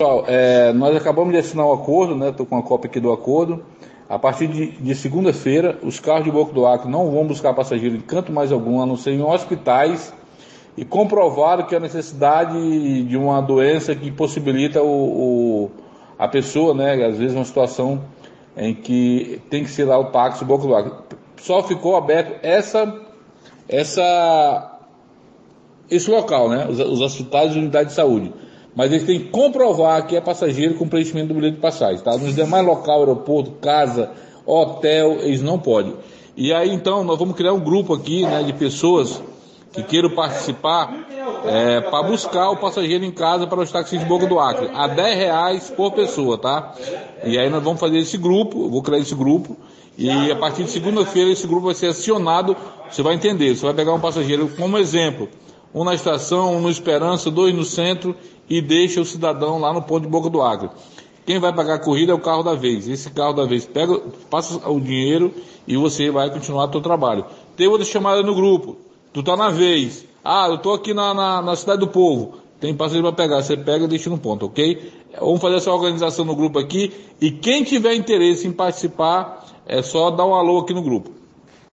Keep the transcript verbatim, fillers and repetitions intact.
Pessoal, é, nós acabamos de assinar o acordo, né? Estou com a cópia aqui do acordo. A partir de, de segunda-feira, os carros de Boca do Acre não vão buscar passageiro em canto mais algum, a não ser em hospitais, e comprovaram que a necessidade de uma doença que possibilita o, o, a pessoa, né? Às vezes uma situação em que tem que ser lá o táxi Boca do Acre. Só ficou aberto essa, essa, esse local, né? Os, os hospitais e unidades de saúde. Mas eles têm que comprovar que é passageiro com preenchimento do bilhete de passagem, tá? Nos demais local, aeroporto, casa, hotel, eles não podem. E aí, então, nós vamos criar um grupo aqui, né, de pessoas que queiram participar é, para buscar o passageiro em casa para os táxis de Boca do Acre, a dez reais por pessoa, tá? E aí nós vamos fazer esse grupo, eu vou criar esse grupo, e a partir de segunda-feira esse grupo vai ser acionado, você vai entender, você vai pegar um passageiro como exemplo, um na estação, um no Esperança, dois no centro, e deixa o cidadão lá no ponto de Boca do Acre. Quem vai pagar a corrida é o carro da vez. Esse carro da vez pega, passa o dinheiro e você vai continuar o seu trabalho. Tem outra chamada no grupo. Tu tá na vez. Ah, eu tô aqui na, na, na Cidade do Povo. Tem passageiro para pegar. Você pega e deixa no ponto, ok? Vamos fazer essa organização no grupo aqui. E quem tiver interesse em participar, é só dar um alô aqui no grupo.